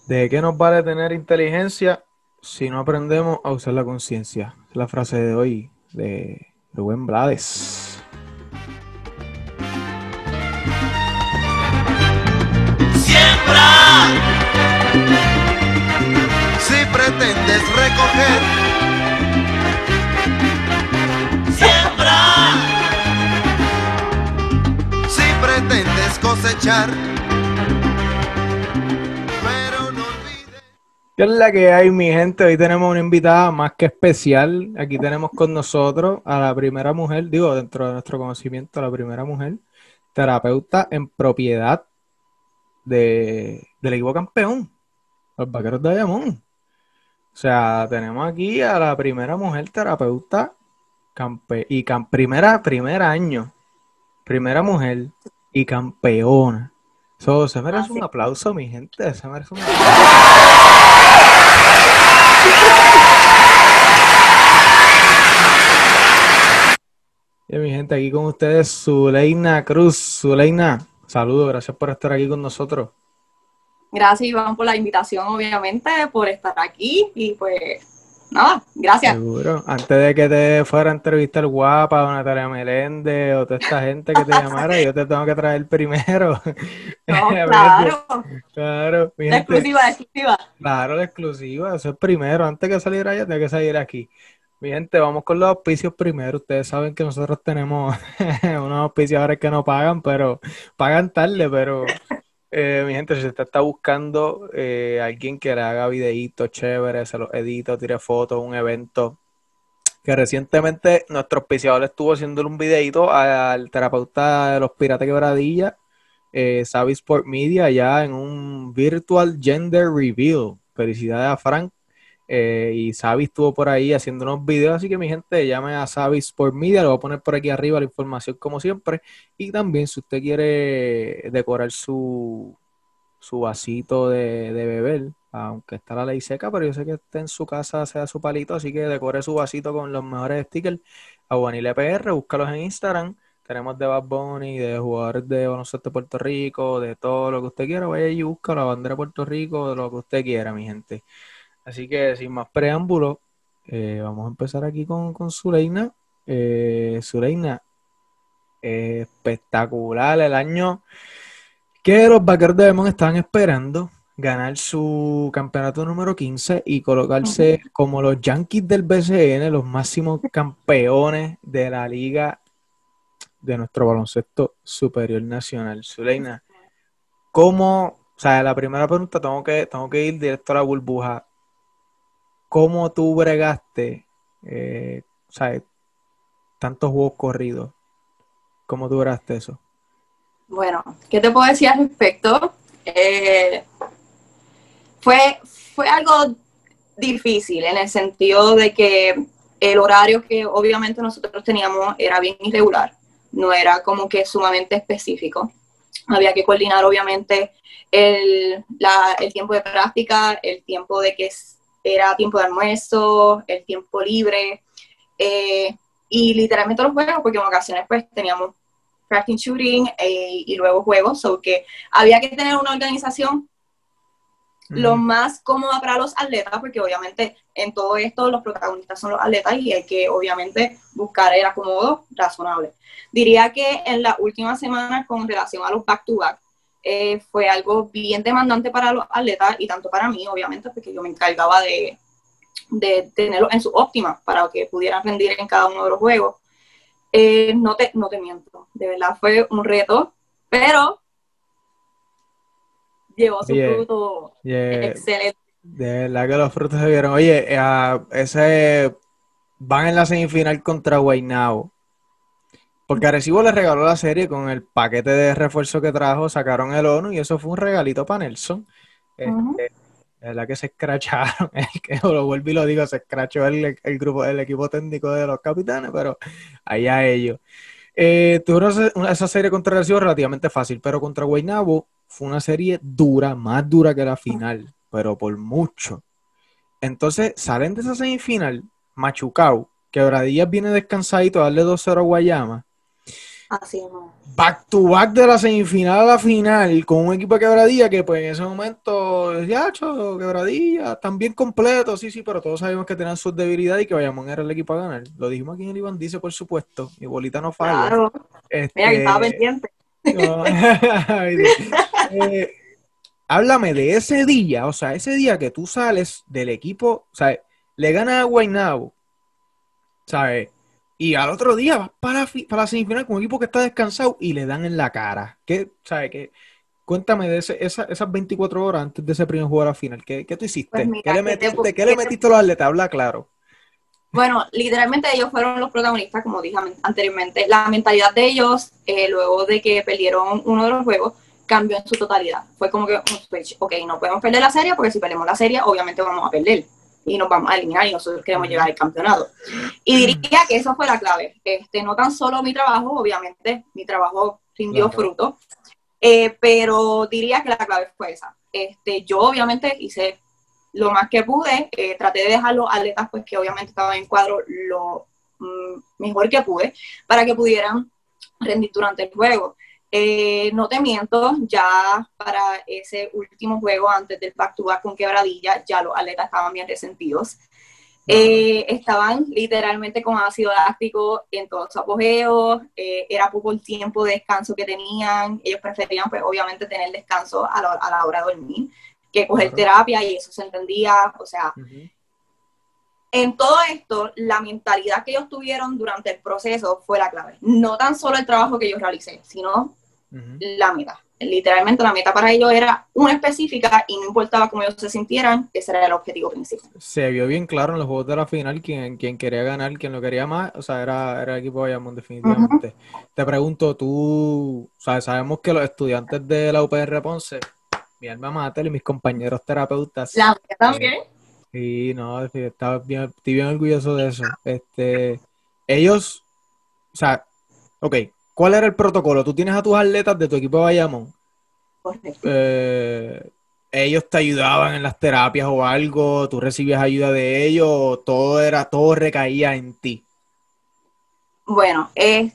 ¿De qué nos vale tener inteligencia si no aprendemos a usar la conciencia? Es la frase de hoy de Rubén Blades. Siembra si pretendes recoger. Siembra si pretendes cosechar. Pero no olvides. ¿Qué es la que hay, mi gente? Hoy tenemos una invitada más que especial. Aquí tenemos con nosotros a la primera mujer, digo, dentro de nuestro conocimiento, la primera mujer terapeuta en propiedad del equipo campeón, los Vaqueros de Bayamón. O sea, tenemos aquí a la primera mujer terapeuta primer año, primera mujer y campeona. Eso se merece un Así. aplauso, mi gente. Se merece un aplauso. Y mi gente, aquí con ustedes, Zuleina Cruz. Zuleina, saludos, gracias por estar aquí con nosotros. Gracias, Iván, por la invitación, obviamente, por estar aquí y pues nada, gracias. Seguro. Antes de que te fuera a entrevistar Guapa o Natalia Meléndez o toda esta gente que te llamara, yo te tengo que traer primero. No, Fíjate, claro, claro, mi la gente. exclusiva, la exclusiva. Claro, la exclusiva, eso es primero. Antes que salir allá, tiene que salir aquí. Mi gente, vamos con los auspicios primero. Ustedes saben que nosotros tenemos unos auspiciadores que no pagan, pero pagan tarde, pero mi gente, si usted está buscando alguien que le haga videitos chéveres, se los edita, tire fotos, un evento, que recientemente nuestro auspiciador estuvo haciéndole un videito al terapeuta de los Piratas Quebradilla, Savi Sport Media, allá en un Virtual Gender Reveal. Felicidades a Frank. Y Savi estuvo por ahí haciendo unos videos, así que mi gente, llame a Savi Sport Media, lo voy a poner por aquí arriba la información como siempre. Y también si usted quiere decorar su vasito de beber, aunque está la ley seca, pero yo sé que está en su casa, sea su palito, así que decore su vasito con los mejores stickers. Aguanile PR, búscalos en Instagram. Tenemos de Bad Bunny, de jugadores de baloncesto de Puerto Rico, de todo lo que usted quiera. Vaya y busca la bandera de Puerto Rico, de lo que usted quiera, mi gente. Así que sin más preámbulos, vamos a empezar aquí con Zuleina. Zuleina, espectacular el año que los Vaqueros de Bayamón estaban esperando ganar su campeonato número 15 y colocarse como los Yankees del BCN, los máximos campeones de la liga de nuestro baloncesto superior nacional. Zuleina, ¿cómo? O sea, la primera pregunta tengo que ir directo a la burbuja. ¿Cómo tú bregaste, o sea, tantos juegos corridos? ¿Cómo tú bregaste eso? Bueno, ¿qué te puedo decir al respecto? Fue algo difícil en el sentido de que el horario que obviamente nosotros teníamos era bien irregular, no era como que sumamente específico. Había que coordinar obviamente el tiempo de práctica, el tiempo de que era tiempo de almuerzo, el tiempo libre, y literalmente los juegos, porque en ocasiones pues teníamos practice shooting y luego juegos, so que había que tener una organización lo más cómoda para los atletas, porque obviamente en todo esto los protagonistas son los atletas y hay que obviamente buscar el acomodo razonable. Diría que en las últimas semanas con relación a los back-to-back, fue algo bien demandante para los atletas y tanto para mí, obviamente, porque yo me encargaba de tenerlos en su óptima para que pudieran rendir en cada uno de los juegos. No te miento, de verdad fue un reto, pero llevó su fruto excelente. De verdad que los frutos se vieron. Oye, ese van en la semifinal contra Guaynabo. Porque Arecibo le regaló la serie con el paquete de refuerzo que trajo, sacaron el ONU y eso fue un regalito para Nelson. La verdad que se escracharon, que lo vuelvo y lo digo, se escrachó el grupo, el equipo técnico de los capitanes, pero allá ellos. Tuvieron esa serie contra Arecibo relativamente fácil, pero contra Guaynabo fue una serie dura, más dura que la final, pero por mucho. Entonces salen de esa semifinal, machucao, Quebradillas viene descansadito a darle 2-0 a Guayama. Así no. back to back de la semifinal a la final con un equipo de Quebradilla que pues en ese momento, ya, Quebradilla, están bien completos, sí, pero todos sabemos que tenían sus debilidades y que Bayamón era el equipo a ganar. Lo dijimos aquí en el Iván Dice, por supuesto, mi bolita no falla. Claro. Mira que estaba Este, pendiente. no, ay, Dios. Eh, háblame de ese día, o sea, ese día que tú sales del equipo, o sea, le ganas a Guaynabo, ¿sabes? Y al otro día vas para la semifinal con un equipo que está descansado y le dan en la cara. ¿Qué, sabes? Cuéntame de esas 24 horas antes de ese primer juego a la final. ¿Qué tú Pues hiciste? ¿Qué mira, le metiste? ¿Qué le metiste a los atletas? Habla claro. bueno, literalmente ellos fueron los protagonistas, como dije anteriormente. La mentalidad de ellos, luego de que perdieron uno de los juegos, cambió en su totalidad. Fue como que un switch. Ok, no podemos perder la serie porque si perdemos la serie, obviamente vamos a perder y nos vamos a eliminar y nosotros queremos llegar al campeonato. Y diría que eso fue la clave. No tan solo mi trabajo, obviamente mi trabajo rindió fruto, pero diría que la clave fue esa. Yo obviamente hice lo más que pude, traté de dejar los atletas pues que obviamente estaban en cuadro lo mejor que pude para que pudieran rendir durante el juego. No te miento, ya para ese último juego antes del back-to-back con Quebradilla, ya los atletas estaban bien resentidos. Estaban literalmente con ácido láctico en todo su apogeo, era poco el tiempo de descanso que tenían, ellos preferían pues obviamente tener descanso a la hora de dormir que coger terapia y eso se entendía, o sea, en todo esto, la mentalidad que ellos tuvieron durante el proceso fue la clave. No tan solo el trabajo que yo realicé, sino la meta. Literalmente la meta para ellos era una específica y no importaba cómo ellos se sintieran, ese era el objetivo principal. Se vio bien claro en los juegos de la final quién quería ganar, quién lo quería más, o sea, era el equipo de Bayamón definitivamente. Te pregunto, tú, o sea, sabemos que los estudiantes de la UPR Ponce, mi alma mater y mis compañeros terapeutas. La mía también. Sí, no, estoy bien orgulloso de eso. Ellos, o sea, ok, ¿cuál era el protocolo? Tú tienes a tus atletas de tu equipo de Bayamón. Correcto. Ellos te ayudaban en las terapias o algo, tú recibías ayuda de ellos, o todo recaía en ti. Bueno,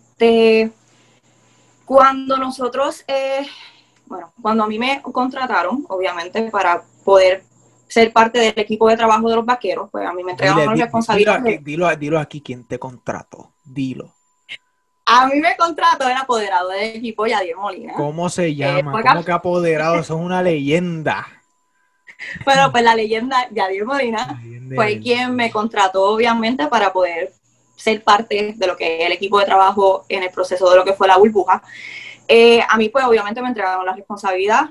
cuando nosotros, cuando a mí me contrataron, obviamente, para poder ser parte del equipo de trabajo de los vaqueros, pues a mí me entregaron las responsabilidades. Dilo aquí quién te contrató, dilo. A mí me contrató el apoderado del equipo, Yadier Molina. ¿Cómo se llama? ¿Cómo que apoderado? Eso es una leyenda. Pero pues la leyenda Yadier Molina fue quien me contrató, obviamente, para poder ser parte de lo que es el equipo de trabajo en el proceso de lo que fue la burbuja. A mí, pues, obviamente me entregaron la responsabilidad.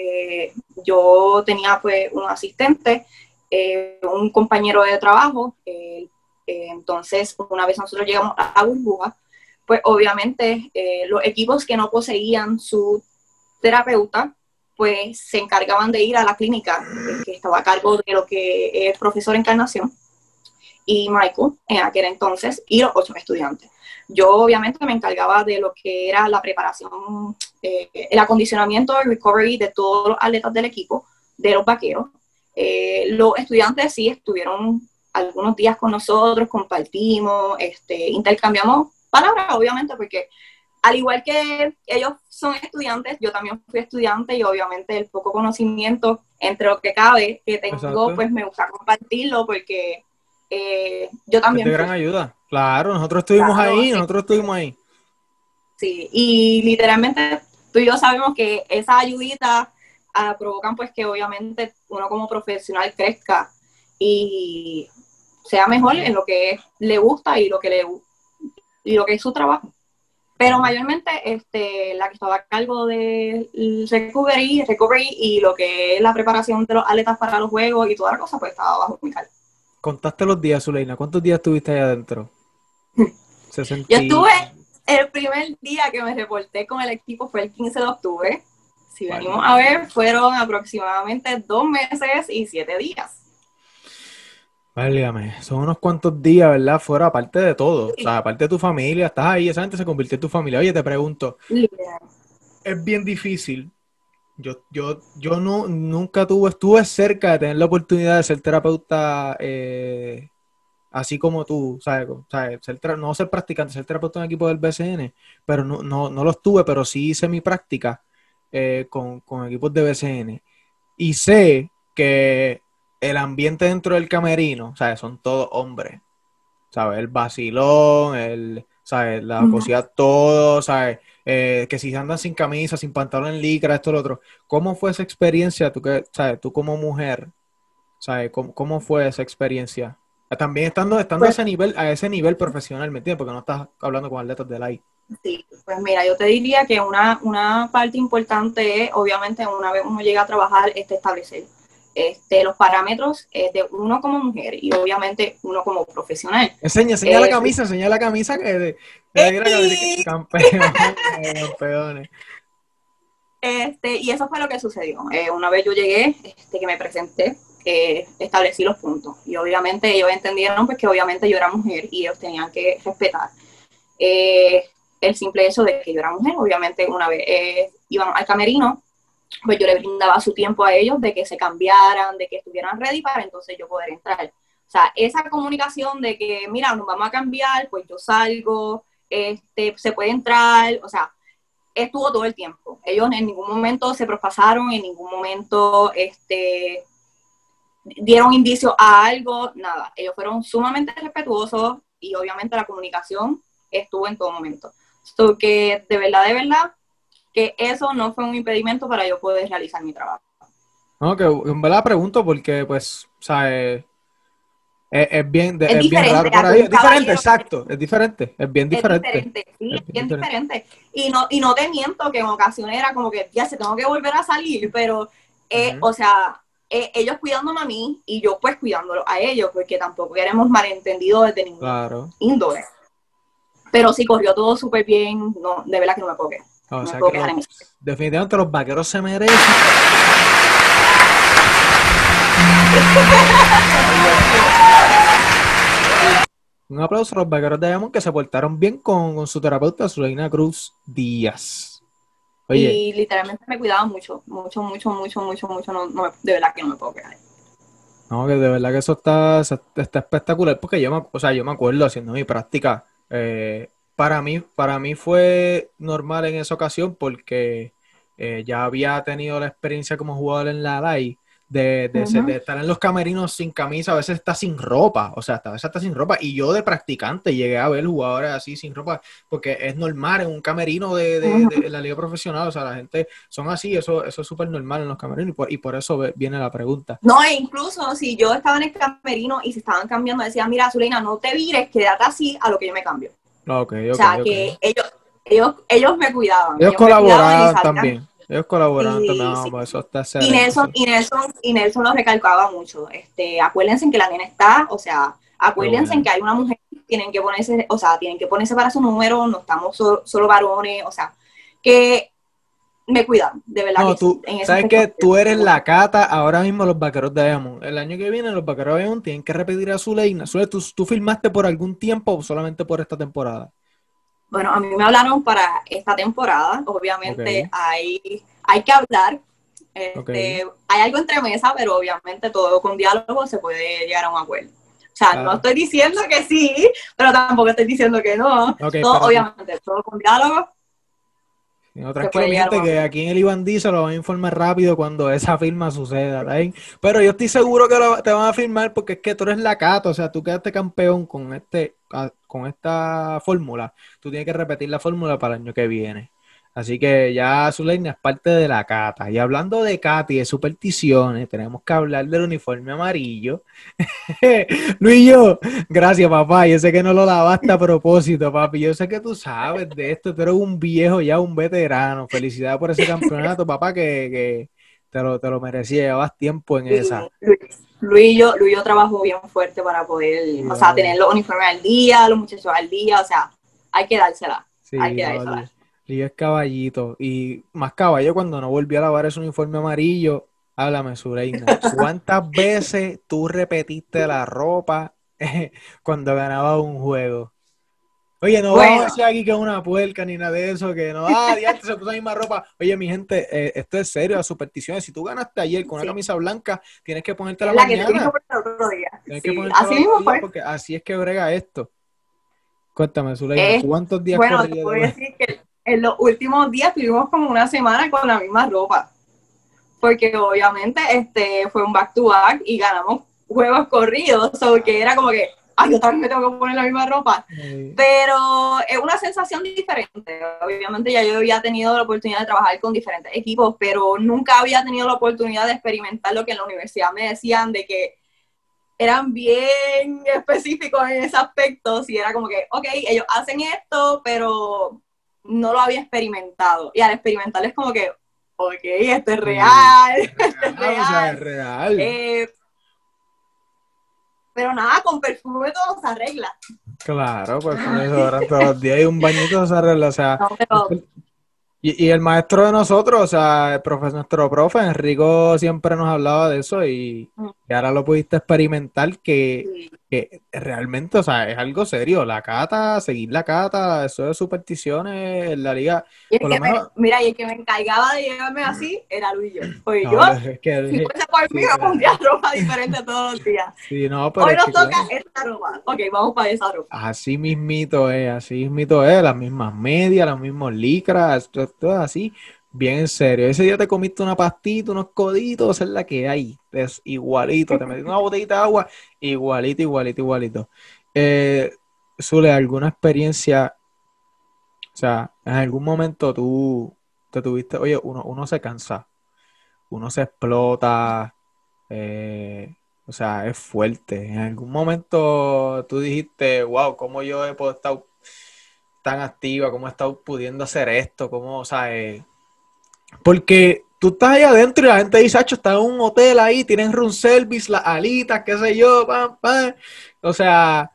Yo tenía, pues, un asistente, un compañero de trabajo. Entonces, una vez nosotros llegamos a la burbuja, pues, obviamente, los equipos que no poseían su terapeuta, pues, se encargaban de ir a la clínica que estaba a cargo de lo que es profesor Encarnación y Michael en aquel entonces, y los 8 estudiantes. Yo obviamente me encargaba de lo que era la preparación, el acondicionamiento, el recovery de todos los atletas del equipo, de los vaqueros. Los estudiantes sí estuvieron algunos días con nosotros, compartimos, intercambiamos palabras, obviamente, porque al igual que ellos son estudiantes, yo también fui estudiante y obviamente el poco conocimiento entre lo que cabe que tengo, exacto, pues me gusta compartirlo porque yo también. Es de gran ayuda. Claro, nosotros estuvimos ahí. Sí, y literalmente tú y yo sabemos que esas ayuditas provocan pues que obviamente uno como profesional crezca y sea mejor en lo que le gusta y lo que es su trabajo. Pero mayormente la que estaba a cargo del recovery y lo que es la preparación de los atletas para los juegos y toda la cosa, pues estaba bajo mi cargo. Contaste los días, Zuleina. ¿Cuántos días estuviste ahí adentro? Yo estuve, el primer día que me reporté con el equipo fue el 15 de octubre. Si venimos a ver, fueron aproximadamente 2 meses y 7 días. Válgame, son unos cuantos días, ¿verdad? Fuera, aparte de todo. Sí. O sea, aparte de tu familia, estás ahí, esa gente se convirtió en tu familia. Oye, te pregunto, es bien difícil. Yo nunca estuve cerca de tener la oportunidad de ser terapeuta así como tú, ¿sabes? No ser practicante, ser terapeuta en equipo del BCN, pero no los tuve, pero sí hice mi práctica con equipos de BCN. Y sé que el ambiente dentro del camerino, ¿sabes? Son todos hombres, ¿sabes? El vacilón, ¿sabes? La Ujú. cosilla, todo, ¿sabes? Que si andan sin camisa, sin pantalón en licra, esto, lo otro. ¿Cómo fue esa experiencia? Tú que, ¿sabes? Tú como mujer, ¿sabes? ¿Cómo fue esa experiencia? También estando Pues a ese nivel profesional, ¿me entiendes? Porque no estás hablando con atletas del AI. sí, pues mira, yo te diría que una parte importante es, obviamente, una vez uno llega a trabajar, establecer los parámetros de uno como mujer y obviamente uno como profesional. Eh, Enseña la camisa que ahí la camisa que ¡Ey! campeones. Y eso fue lo que sucedió. Una vez yo llegué, que me presenté, establecí los puntos. Y obviamente ellos entendieron pues, que obviamente yo era mujer y ellos tenían que respetar eh, el simple hecho de que yo era mujer. Obviamente una vez iban al camerino, pues yo le brindaba su tiempo a ellos de que se cambiaran, de que estuvieran ready para entonces yo poder entrar. O sea, esa comunicación de que, mira, nos vamos a cambiar, pues yo salgo, se puede entrar, o sea, estuvo todo el tiempo. Ellos en ningún momento se prospasaron, en ningún momento dieron indicio a algo, nada. Ellos fueron sumamente respetuosos y obviamente la comunicación estuvo en todo momento. So que de verdad, que eso no fue un impedimento para yo poder realizar mi trabajo. No, que en verdad pregunto porque, pues, o sea, Es es bien diferente raro por a que ahí. un Es diferente, caballero, exacto. Es diferente. Es bien es diferente. diferente, sí, Es es bien bien diferente. diferente. Y no te miento que en ocasiones era como que ya se tengo que volver a salir, pero, Ujú. o sea, ellos cuidándome a mí y yo pues cuidándolo a ellos, porque tampoco queremos malentendido desde ningún Claro. índole. Pero sí corrió todo súper bien, no, de verdad que no me puedo quejar. O No me sea puedo que quejar en eso. definitivamente los vaqueros se merecen. Un aplauso a los vaqueros de Bayamón que se portaron bien con su terapeuta, Zuleina Cruz Díaz. Oye, Y literalmente me cuidaba mucho, de verdad que no me puedo quejar. no, que de verdad que está espectacular porque o sea, yo me acuerdo haciendo mi práctica. Para mí fue normal en esa ocasión porque ya había tenido la experiencia como jugador en la LAI de Ujú. estar en los camerinos sin camisa, a veces está sin ropa, o sea, a veces está sin ropa. Y yo de practicante llegué a ver jugadores así sin ropa porque es normal en un camerino de Ujú. la liga profesional, o sea, la gente son así, eso es súper normal en los camerinos y por eso viene la pregunta. No, e incluso si yo estaba en el camerino y se estaban cambiando, decía, mira, Zuleina, no te vires, quédate así a lo que yo me cambio. Ok, O ok, sea, ok. que ellos me cuidaban y salían. Ellos colaboraban también, Sí, no, sí. pues eso está excelente, sí. Y Nelson lo recalcaba mucho. Acuérdense en que la nena está, o sea, Qué acuérdense en bueno. que hay una mujer, tienen que ponerse, o sea, tienen que ponerse para su número, no estamos solo varones, o sea, que me cuidan, de verdad No, que sí. tú, En ese sabes aspecto, que tú eres la cata ahora mismo los vaqueros de Bayamón. El año que viene los vaqueros de Bayamón tienen que repetir a Zuleina. ¿Tú firmaste por algún tiempo o solamente por esta temporada? bueno, a mí me hablaron para esta temporada, Ok, obviamente hay que hablar, ok. hay algo entre mesa, pero obviamente todo con diálogo se puede llegar a un acuerdo. O sea, no Ah, estoy diciendo que sí, pero tampoco estoy diciendo que no. ok, Todo, pero obviamente, todo con diálogo no, se tranquilo, puede mi llegar a un gente, que acuerdo. aquí en el Iván se lo van a informar rápido cuando esa firma suceda, ¿está bien? Pero yo estoy seguro que te van a firmar porque es que tú eres la cata, o sea, tú quedaste campeón con esta fórmula. Tú tienes que repetir la fórmula para el año que viene. Así que ya Zuleina es parte de la cata. Y hablando de cata y de supersticiones, tenemos que hablar del uniforme amarillo. Luis, gracias, papá. Yo sé que no lo lavaste a propósito, papi. Yo sé que tú sabes de esto. Tú eres un viejo ya, un veterano. Felicidades por ese campeonato, papá, que te lo merecía. Llevabas tiempo en esa. Y Luis y yo trabajo bien fuerte para poder, Sí, o sea, vale. tener los uniformes al día, los muchachos al día, o sea, hay Sí, que no, dársela. Luis es caballito. Y más caballo cuando no volvió a lavar ese uniforme amarillo. Háblame, Sureina. ¿Cuántas veces tú repetiste la ropa cuando ganabas un juego? Oye, no vamos a Bueno, decir aquí que es una puerca ni nada de eso, que no, diantre, se puso la misma ropa. Oye, mi gente, esto es serio, las supersticiones. Si tú ganaste ayer con una sí, camisa blanca, tienes que ponértela es la que te tienes que mañana. poner el otro día. Tienes que Sí, ponértela así otro mismo día fue. porque así es que brega esto. Cuéntame, Zuleima, Eh, ¿cuántos días bueno, te corridos puedo de... decir que en los últimos días tuvimos como una semana con la misma ropa, porque obviamente fue un back to back y ganamos juegos corridos, so que era como que, ay, yo también me tengo que poner la misma ropa. Pero es una sensación diferente. Obviamente ya yo había tenido la oportunidad de trabajar con diferentes equipos, pero nunca había tenido la oportunidad de experimentar lo que en la universidad me decían de que eran bien específicos en ese aspecto. Y era como que, ok, ellos hacen esto, pero no lo había experimentado. Y al experimentar es como que, ok, esto es Sí, real, esto es real, o sea, es real. real. Eh, pero nada, con perfume todo se arregla. Claro, pues fue un desodorante todos los días y un bañito se arregla, o sea, No, pero y el maestro de nosotros, o sea, nuestro profe, Enrico, siempre nos hablaba de eso y ahora lo pudiste experimentar sí. que realmente, o sea, es algo serio. La cata, seguir la cata, eso de supersticiones en la liga, Y el por lo que menos, mira, y el que me encargaba de llevarme así era Luis y yo. Pues yo, no, es si que, fuese por mí, sí, me pondría claro, ropa diferente todos los días. sí, no, pero Hoy es nos que, toca claro. esta ropa. Ok, vamos para esa ropa. Así mismito es, las mismas medias, los mismos licras, esto es así, bien en serio. Ese día te comiste una pastita, unos coditos, esa es la que hay, es igualito, te metiste una botellita de agua, igualito, igualito, igualito. Eh, Zule, ¿alguna experiencia, o sea, en algún momento tú te tuviste, oye, uno se cansa, uno se explota, eh, o sea, es fuerte. En algún momento tú dijiste, wow, ¿cómo yo he podido estar tan activa? ¿Cómo he estado pudiendo hacer esto? ¿Cómo, o sea, porque tú estás ahí adentro y la gente dice, Sacho, está en un hotel ahí, tienen room service, las alitas, qué sé yo, pam, pam. O sea,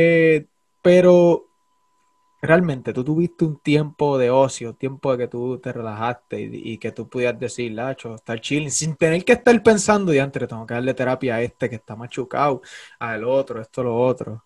pero realmente tú tuviste un tiempo de ocio, tiempo de que tú te relajaste y que tú pudieras decir, Lacho, estar chilling, sin tener que estar pensando, diantre, tengo que darle terapia a este que está machucado, al otro, esto, lo otro.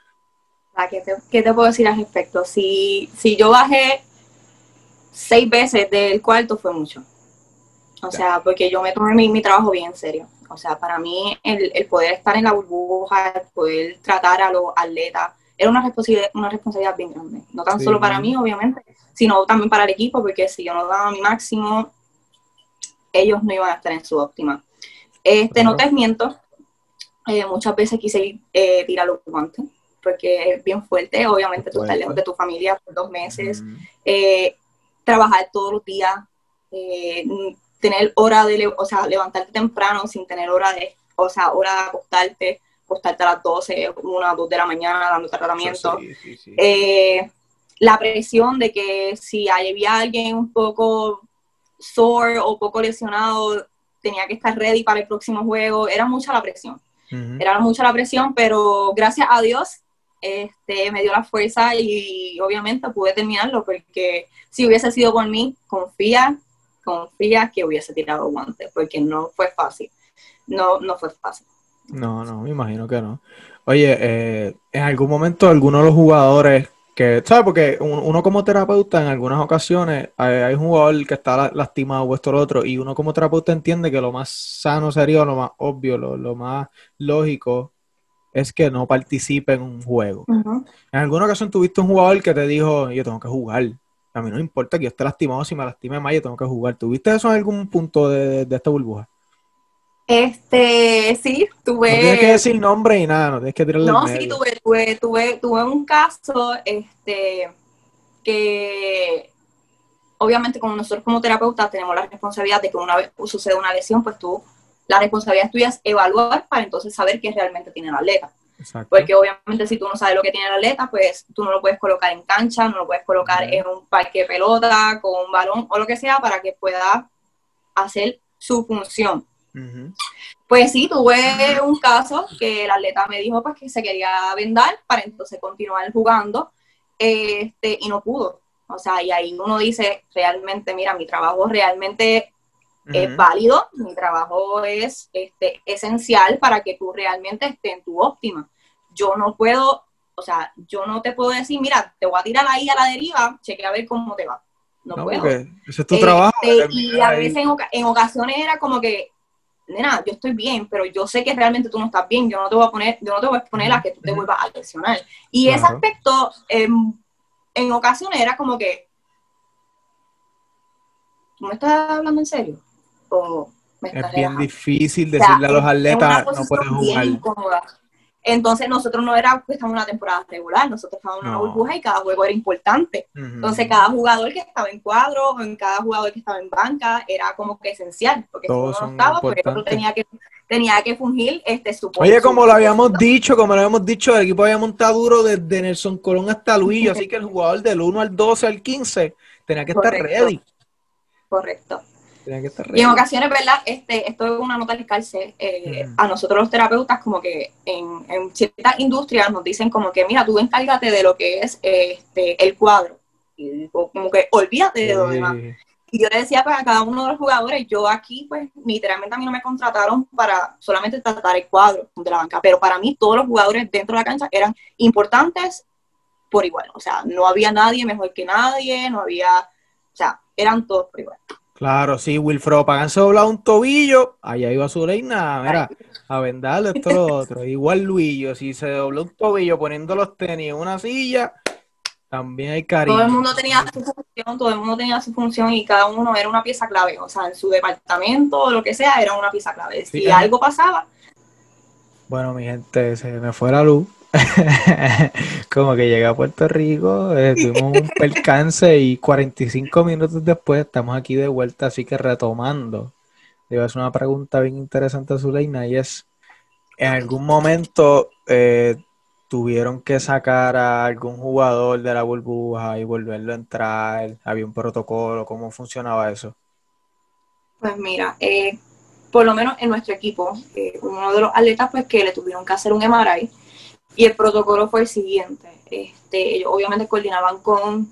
¿Qué te puedo decir al respecto? Si yo bajé 6 veces del cuarto fue mucho. O Ya. sea, porque yo me tomé mi trabajo bien en serio. O sea, para mí el poder estar en la burbuja, el poder tratar a los atletas, era una responsabilidad bien grande. No tan solo para Sí, mí, obviamente, sino también para el equipo, porque si yo no daba mi máximo, ellos no iban a estar en su óptima. No claro. te miento, muchas veces quise tirar los guantes, porque es bien fuerte. Es Obviamente tú estás lejos fuerte. de tu familia por 2 meses, Ujú. eh, trabajar todos los días, eh, tener hora de, o sea, levantarte temprano sin tener hora de, o sea, hora de acostarte a las 12, 1, 2 de la mañana dando Eso tratamiento. sí, sí, sí. La presión de que si había alguien un poco sore o poco lesionado, tenía que estar ready para el próximo juego, era mucha la presión. Ujú. Era mucha la presión, pero gracias a Dios me dio la fuerza y obviamente pude terminarlo, porque si hubiese sido por mí, confía que hubiese tirado guantes, porque no fue fácil. No fue fácil. No, no, me imagino que no. Oye, en algún momento alguno de los jugadores que, ¿sabes? Porque uno como terapeuta en algunas ocasiones hay un jugador que está lastimado o esto o lo otro y uno como terapeuta entiende que lo más sano sería, lo más obvio, lo más lógico es que no participe en un juego. Uh-huh. En alguna ocasión tuviste un jugador que te dijo, yo tengo que jugar. A mí no me importa que yo esté lastimado, si me lastime más, yo tengo que jugar. ¿Tuviste eso en algún punto de esta burbuja? Sí, No tienes que tuve, decir nombre y nada, no tienes que tirarle al no, sí, medio. tuve un caso, que obviamente como nosotros como terapeutas tenemos la responsabilidad de que una vez sucede una lesión, pues la responsabilidad tuya es evaluar para entonces saber qué realmente tiene el atleta. Exacto. Porque obviamente si tú no sabes lo que tiene el atleta, pues tú no lo puedes colocar en cancha, no lo puedes colocar Ujú, en un parque de pelota, con un balón o lo que sea para que pueda hacer su función. ujú. Pues sí, tuve un caso que el atleta me dijo pues que se quería vendar para entonces continuar jugando, y no pudo. O sea, y ahí uno dice, realmente, mira, mi trabajo realmente es Ujú. válido, mi trabajo es esencial para que tú realmente estés en tu óptima. Yo no puedo O sea, yo no te puedo decir, mira, te voy a tirar ahí a la deriva, chequea a ver cómo te va. No No, puedo. porque ese es tu trabajo, Y determinar a ahí. veces en ocasiones era como que, nena, yo estoy bien, pero yo sé que realmente tú no estás bien, yo no te voy a poner, yo no te voy a exponer a que tú te Ujú. vuelvas a lesionar. Y ese Claro. aspecto, en ocasiones era como que, ¿tú me estás hablando en serio? ¿O me Es estás bien relajando? difícil O sea, decirle a los es una atletas, no posición puedes bien jugar. incómoda. Entonces nosotros no era que estábamos en una temporada regular, nosotros estábamos en una No. burbuja y cada juego era importante. Entonces Ujú. cada jugador que estaba en cuadro, o en cada jugador que estaba en banca, era como que esencial, porque si Todos uno no son estaba, pues el otro importantes. tenía que fungir Oye, como lo su habíamos posición. dicho, el equipo había montado duro desde Nelson Colón hasta Luillo, así que el jugador del 1 al 12 al 15 tenía que estar Correcto, ready. correcto. Tenía que estar Y en ready. ocasiones, ¿verdad? Esto es una nota al cárcel. Ujú. A nosotros los terapeutas, como que en ciertas industrias nos dicen como que, mira, tú encárgate de lo que es el cuadro. Y como que olvídate de lo demás. Sí. Y yo le decía pues, a cada uno de los jugadores, yo aquí, pues, literalmente a mí no me contrataron para solamente tratar el cuadro de la banca, pero para mí todos los jugadores dentro de la cancha eran importantes por igual. O sea, no había nadie mejor que nadie, no había, o sea, eran todos por igual. Claro, sí, Wilfredo Pagán se doblaba un tobillo, allá iba Zuleina, mira, a vendarle esto lo otro. Igual Luillo, si se dobló un tobillo poniendo los tenis en una silla, también hay Todo el cariño. mundo tenía su función, todo el mundo tenía su función y cada uno era una pieza clave. O sea, en su departamento o lo que sea, era una pieza clave. Sí, Si algo pasaba, bueno, mi gente, se me fue la luz. Como que llegué a Puerto Rico, tuvimos un percance y 45 minutos después estamos aquí de vuelta, así que retomando. Le voy a hacer una pregunta bien interesante a Zuleina y es, ¿en algún momento tuvieron que sacar a algún jugador de la burbuja y volverlo a entrar? ¿Había un protocolo? ¿Cómo funcionaba eso? pues mira, por lo menos en nuestro equipo, uno de los atletas pues que le tuvieron que hacer un MRI y el protocolo fue el siguiente. Ellos obviamente coordinaban con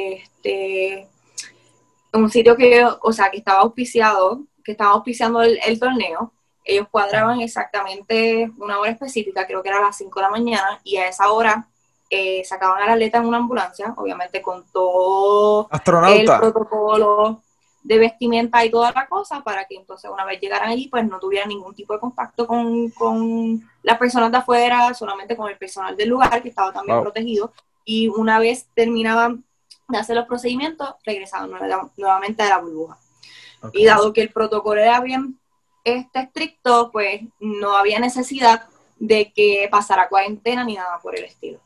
un sitio que, o sea, que estaba auspiciado, que estaba auspiciando el torneo. Ellos cuadraban exactamente una hora específica, creo que era a las 5 de la mañana, y a esa hora sacaban al atleta en una ambulancia, obviamente con todo el Astronauta. protocolo de vestimenta y toda la cosa, para que entonces una vez llegaran allí, pues no tuvieran ningún tipo de contacto con las personas de afuera, solamente con el personal del lugar, que estaba también Wow. protegido, y una vez terminaban de hacer los procedimientos, regresaban nuevamente a la burbuja. Ok. Y dado que el protocolo era bien estricto, pues no había necesidad de que pasara cuarentena ni nada por el estilo.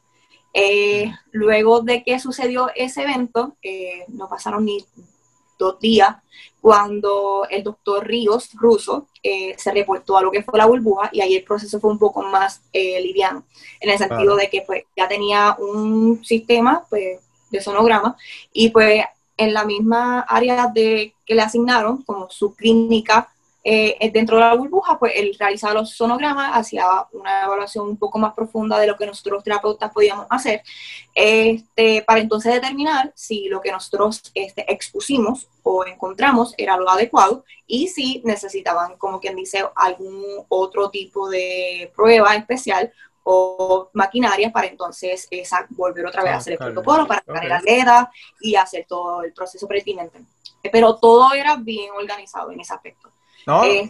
Luego de que sucedió ese evento, no pasaron ni 2 días, cuando el doctor Ríos, ruso, se reportó a lo que fue la burbuja y ahí el proceso fue un poco más liviano, en el sentido Claro. de que pues, ya tenía un sistema pues, de sonograma y pues en la misma área que le asignaron, como su clínica dentro de la burbuja, pues él realizaba los sonogramas, hacía una evaluación un poco más profunda de lo que nosotros los terapeutas podíamos hacer, para entonces determinar si lo que nosotros expusimos o encontramos era lo adecuado y si necesitaban, como quien dice, algún otro tipo de prueba especial o maquinaria para entonces volver otra vez a hacer el protocolo, para sacar el Ok. atleta y hacer todo el proceso pertinente. Pero todo era bien organizado en ese aspecto. No,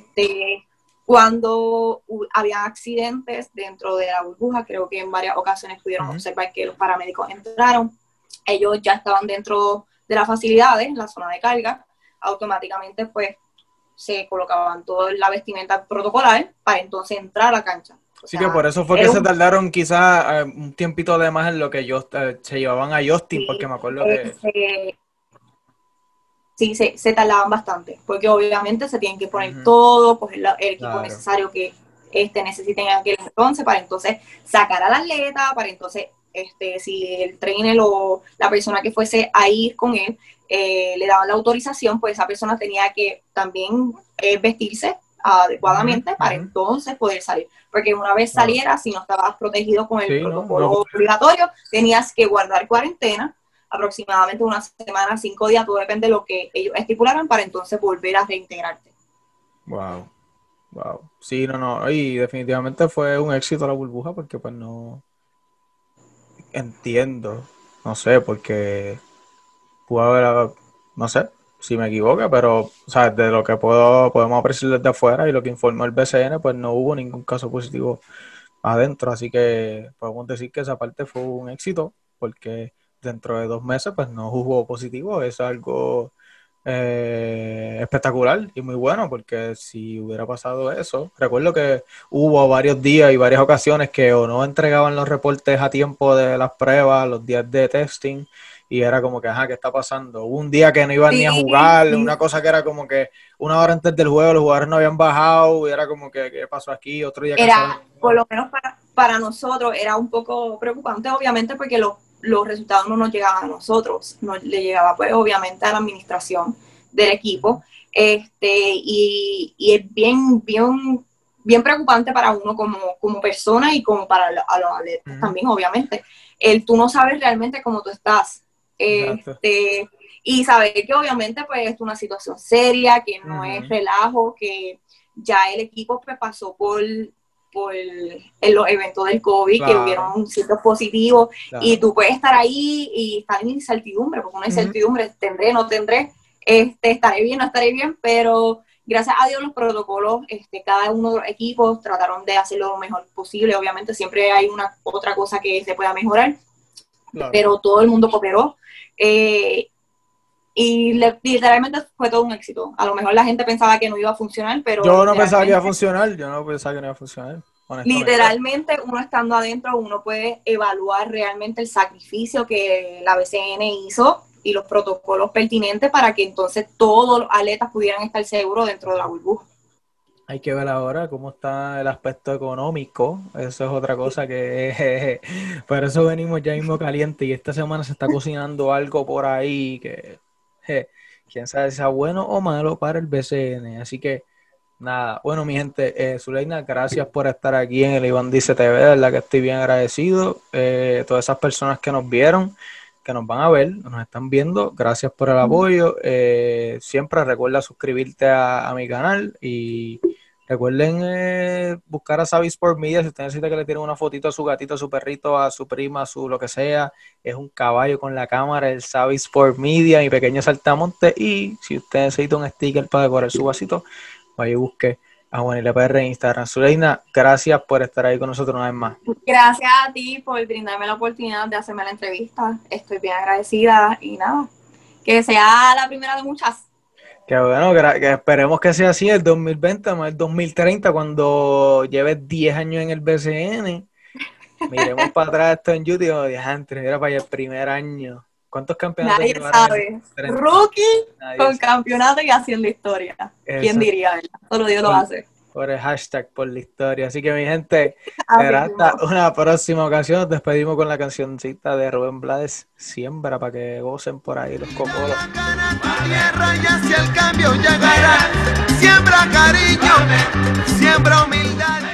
Cuando había accidentes dentro de la burbuja, creo que en varias ocasiones pudieron ujú. observar que los paramédicos entraron, ellos ya estaban dentro de las facilidades, en la zona de carga, automáticamente pues se colocaban toda la vestimenta protocolar para entonces entrar a la cancha. O Así que por sea, eso fue que era se un tardaron quizás un tiempito de más en lo que ellos se llevaban a Justin, porque me acuerdo que... sí, se tardaban bastante, porque obviamente se tienen que poner Ujú. todo, coger el equipo Claro. necesario que necesiten en aquel entonces, para entonces sacar al atleta, para entonces, si el trainer o la persona que fuese a ir con él le daban la autorización, pues esa persona tenía que también vestirse Ujú, adecuadamente para ujú. entonces poder salir. Porque una vez Claro. saliera, si no estabas protegido con el Sí, ¿no? No, protocolo obligatorio, tenías que guardar cuarentena aproximadamente una semana, 5 días, todo depende de lo que ellos estipularan para entonces volver a reintegrarte. wow, wow. Sí, no, no. Y definitivamente fue un éxito la burbuja porque pues no. entiendo, no sé, porque pudo haber, no sé si me equivoco, pero o sea, de lo que podemos apreciar desde afuera y lo que informó el BCN, pues no hubo ningún caso positivo adentro, así que podemos decir que esa parte fue un éxito, porque dentro de 2 meses pues no hubo positivo, es algo espectacular y muy bueno, porque si hubiera pasado eso, recuerdo que hubo varios días y varias ocasiones que o no entregaban los reportes a tiempo de las pruebas, los días de testing, y era como que, ajá, ¿qué está pasando? Hubo un día que no iban ni a Sí, jugar, una sí. cosa que era como que 1 hora antes del juego los jugadores no habían bajado, y era como que, ¿qué pasó aquí? Otro día cancelaron Era, el por juego. lo menos para nosotros, era un poco preocupante, obviamente, porque los resultados no nos llegaban a nosotros, no le llegaba, pues, obviamente, a la administración del equipo. Y es bien preocupante para uno como persona y como para a los atletas Ujú, también, obviamente. Tú no sabes realmente cómo tú estás. exacto. Y saber que obviamente pues es una situación seria, que no es Ujú, relajo, que ya el equipo pues, pasó en los eventos del COVID, que claro, hubieron ciertos positivos, y claro. tú puedes estar ahí y estar en incertidumbre, porque una Ujú, incertidumbre, tendré, no tendré, estaré bien, no estaré bien, pero gracias a Dios los protocolos, cada uno de los equipos trataron de hacerlo lo mejor posible. Obviamente siempre hay una otra cosa que se pueda mejorar, claro. pero todo el mundo cooperó. Eh, literalmente fue todo un éxito. A lo mejor la gente pensaba que no iba a funcionar, pero Yo no pensaba que iba a literalmente, funcionar, yo no pensaba que no iba a funcionar, honestamente. literalmente uno estando adentro, uno puede evaluar realmente el sacrificio que la BCN hizo y los protocolos pertinentes para que entonces todos los atletas pudieran estar seguros dentro de la burbuja. Hay que ver ahora cómo está el aspecto económico. Eso es otra cosa que por eso venimos ya mismo caliente y esta semana se está cocinando algo por ahí que quién sabe si sea bueno o malo para el BCN. Así que nada, bueno mi gente, Zuleina, gracias por estar aquí en el Iván Dice TV, de verdad que estoy bien agradecido. Todas esas personas que nos vieron, que nos van a ver, nos están viendo, gracias por el apoyo. Siempre recuerda suscribirte a mi canal y recuerden buscar a Savi Sport Media si usted necesita que le tiren una fotito a su gatito, a su perrito, a su prima, a su lo que sea. Es un caballo con la cámara, el Savi Sport Media, mi pequeño saltamonte. Y si usted necesita un sticker para decorar su vasito, vaya y busque a Juan LPR en Instagram. Zuleina, gracias por estar ahí con nosotros una vez más. Gracias a ti por brindarme la oportunidad de hacerme la entrevista. Estoy bien agradecida y nada, que sea la primera de muchas. Que bueno, que esperemos que sea así el 2020, más el 2030, cuando lleves 10 años en el BCN. Miremos para atrás esto en YouTube, oh, diantre, era para allá el primer año. ¿Cuántos campeonatos Nadie llevaron en sabe. 30? Rookie Nadie con sabe. campeonato y haciendo historia. ¿Quién Exacto. diría, verdad? Solo Dios lo Por, hace. por el hashtag, por la historia. Así que mi gente, Así será hasta mismo. una próxima ocasión. Nos despedimos con la cancioncita de Rubén Blades, Siembra, para que gocen por ahí los cocolos. La cara a tu tierra y hacia el cambio llegará. Siembra cariño, siembra humildad.